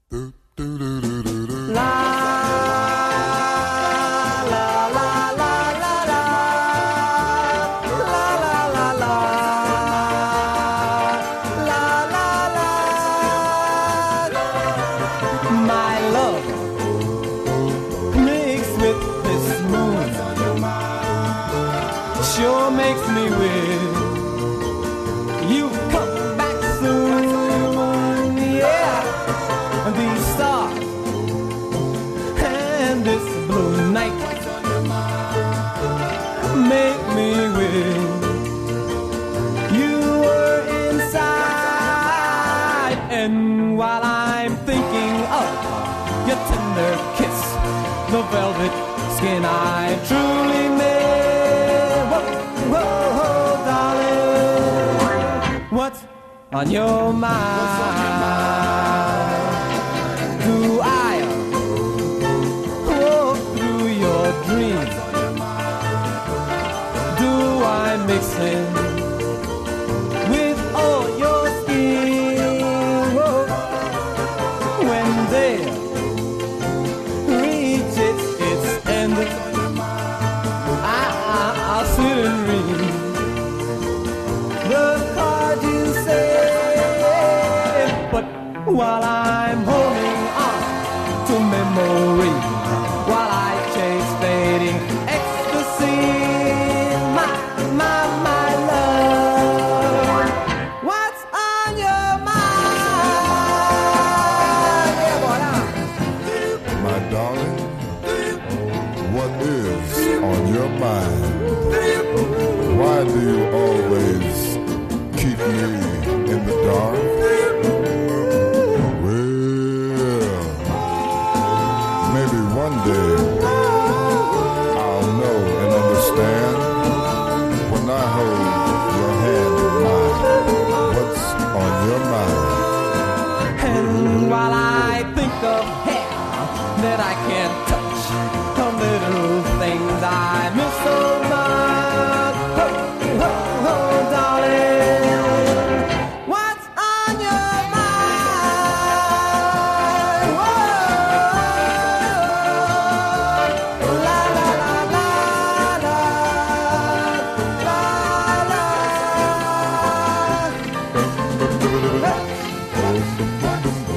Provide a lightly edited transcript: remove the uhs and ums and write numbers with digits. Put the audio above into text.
Sure makes me wish you come back soon. Yeah, these stars and this blue night make me wish you were inside. And while I'm thinking of your tender kiss, the velvet skin I truly miss. Whoa, darling, what's on your mind? Do I walk through your dreams? Do I mix in with all your schemes? Whoa, when they reach its end, I'll sit and read the card you say. But while I'm holding on to memory, while I chase fading ecstasy, my love, what's on your mind? Yeah, boy, my darling, what is on your mind? Why do you always keep me in the dark? Well, maybe one day I'll know and understand when I hold your hand in mine. What's on your mind? and while I think of hair that I can't touch, the little things I miss so much. Oh, darling, what's on your mind? Whoa, la la la la la la la.